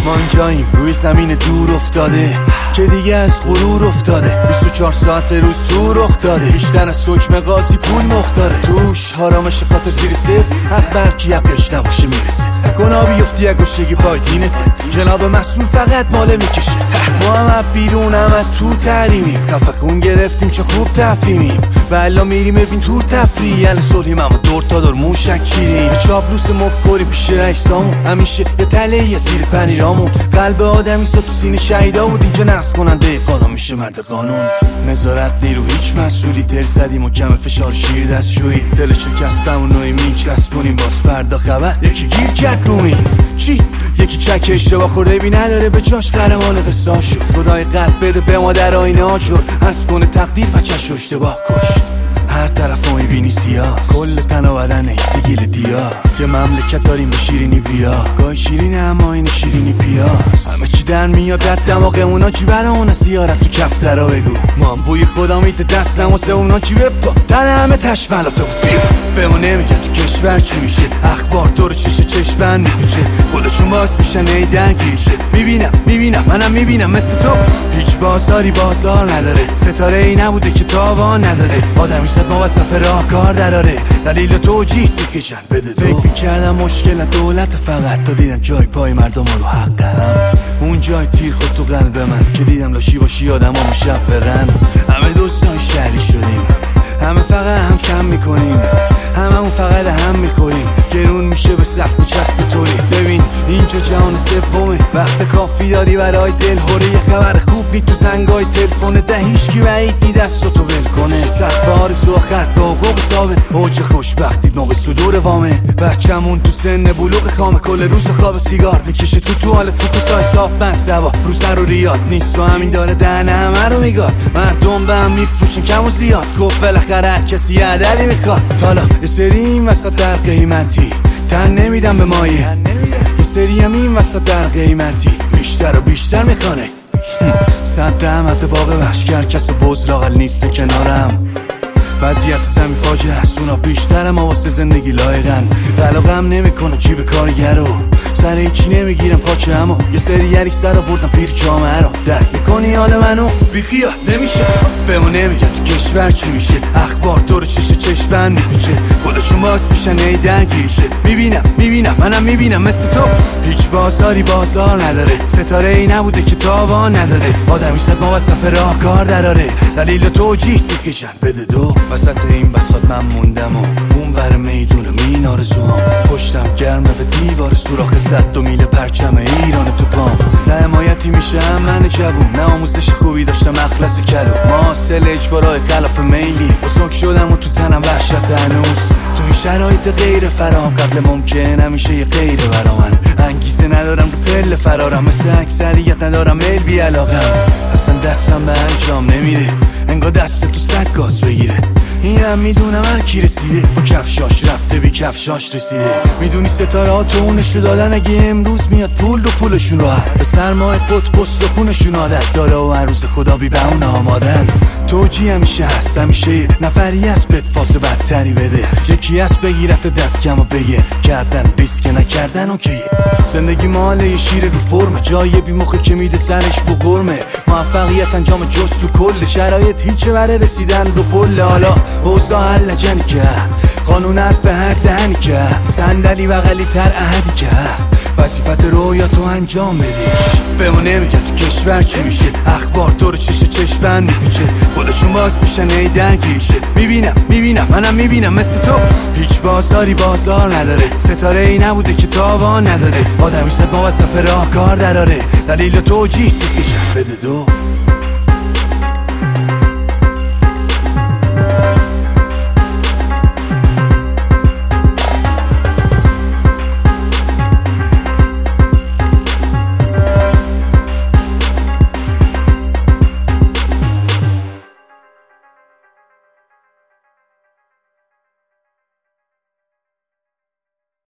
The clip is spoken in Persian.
ما اینجاییم روی زمین دور افتاده که دیگه از غرور افتاده 24 ساعت روز تو رخ داده بیشتر از حکم قاضی پول مختاره توش حرامش خاطر زیر صفر حق برکی حقش نباشه میرسه گناه بیفتی گوشگی پای دینته جناب مسئول فقط ماله میکشه ما هم بیرون هم تو تحریمیم خفه خون گرفتیم چه خوب تفریمیم و الان میریم ببین تور تفریح ال صلحیم اما دور تا دور موشک چیریم به چاپلوس مفکوری پیش اجسامون همیشه یه تله یه زیر پنیرامون قلب آدمی سا تو سینه شهیدا بود اینجا نقص کننده قانون میشه مرد قانون نظارت نیرو هیچ مسئولی تر زدیم و کم فشار شیر دستشویی دل شکستم و نوعی میچسبونیم باز فردا خبر یکی گیر کرد رو این چی؟ یکی چک اشتباه خورده بی نداره به جاش قهرمان قصه شد خدای قلب بده به ما در آینه ها شد از بون تقدیر بچه‌ش اشتباه کشت هر طرف ما میبینی سیاه کل تن و بدن ایسی گیل دیا یه مملکت داریم به شیرینی ویا گاهی شیرینه اما این شیرینی پیاس همه چی در میاد در دماغمونا چی برامون سیارت تو کفترا بگو ما هم بوی خدا میده دستم و سه اونا چی بپا تن همه تش ملافه بود بیا بهمون نمیگن تو کشور چی میشه اخبار تو رو چشمن میپیچه خودشون باز میشن ای درگیر شه میبینم منم میبینم مثل تو هیچ بازاری بازار نداره ستاره ای نبوده که تاوان نداره آدمی صد ما وصف راه کار دراره دلیل توجیه سیکشن بده تو فکر میکردم مشکل دولت فقط تا دیدم جای پای مردم رو حقم اون جای تیر خود تو قلب من که دیدم لاشی باشی آدم ها مشفقن همه دوستان شهری شدیم همه فقط هم کم میکنیم همون فقط هم میکنیم گرون میشه به سقف چسب توری ببین اینجا جهان سومه وقت کافی داری برای دل هوره یه خبر خوب نی تو زنگای تلفن ده هیچکی بعید نی دستو ول کنه سقف آرزو خط با حقوق ثابت اوج خوشبختی موقع صدور وامه بچه‌مون تو سن بلوغ خامه کل روز خواب سیگار میکشه تو توالت فوکوسای صاف من سوا رو سر و ریاد نیست و همین داره دهن همه رو میگاد مردم به هم میفروشن کم و زیاد گفت بالاخره کسی عددی میخواد تالا یه سری این وسط در قیمتی تن نمیدم به مایه یه سری هم این وسط در قیمتی بیشتر و بیشتر میخوانه صد رحمت باقی وحشگر کس و بوز لاغل نیست کنارم وضعیت زمین فاجعه است اونا بیشتر ما واسه زندگی لایقن علاقم نمیکنه چی به کارگرو سر هیچی نمیگیرم پاچه اما یه سری یریک سر آوردم پیر جامعه رو درک میکنی حال منو بیخیا نمیشه بهمون نمیگن تو کشور چی میشه اخبار تو رو چشمن میپیچه خودشون باز میشن ای درگیر شه میبینم منم میبینم مثل تو هیچ بازاری بازار نداره ستاره ای نبوده که تاوان نداره آدمی صد ما وصف راه کار دراره دلیل توجیه سیکشن بده دو وسط این بساط من موندم و اون ور میدون مین آرزوام پشتم گرمه به دیوار سوراخ 100 میل پرچم ایران تو پام نه حمایتی میشه من جوون نه آموزش خوبی داشتم اخلاص کلو ما حاصل اجبارای خلاف میلی بزرگ شدم و تو تنم وحشت هنوز تو این شرایط غیر فرام قبل ممکن همیشه یه غیر برامن انگیزه ندارم رو پل فرارم مثل اکثریت ندارم میل بی علاقم اصلا دستم به انجام نمیره انگار دست تو سگ گاز بگیره اینم میدونم هر کی رسیده با کفشاش رفته بی کفشاش رسیده میدونی ستاره ها تو اونشو دادن اگه امروز میاد پول دو پولشون رو به سرمای قط پست و خونشون عادت داره و هر روز خدا بی به اون آمادن توجی همیشه هست همیشه نفری هست بهت فاس بدتری بده یکی هست بگیرت دست کم و بگه کردن ریسک نکردن اوکی زندگی ماله یه شیر رو فرمه جای بی مخه که میده سرش بو قرمه موفقیت انجام جز تو کل شرایط هیچه بره رسیدن رو پل حالا اوضاع هر لجنی که قانون حرف هر دهنی که صندلی بغلی تر احدی که وظیفت رویا تو انجام بدیش بهمون نمیگن تو کشور چی میشه اخبار تو رو چشمن میپیچه خودشون باز میشن ای درگیر شه میبینم منم میبینم مثل تو هیچ بازاری بازار نداره ستاره ای نبوده که تاوان نداره آدمی صد ما وصف راه کار دراره دلیل توجیه سیکشن بده دو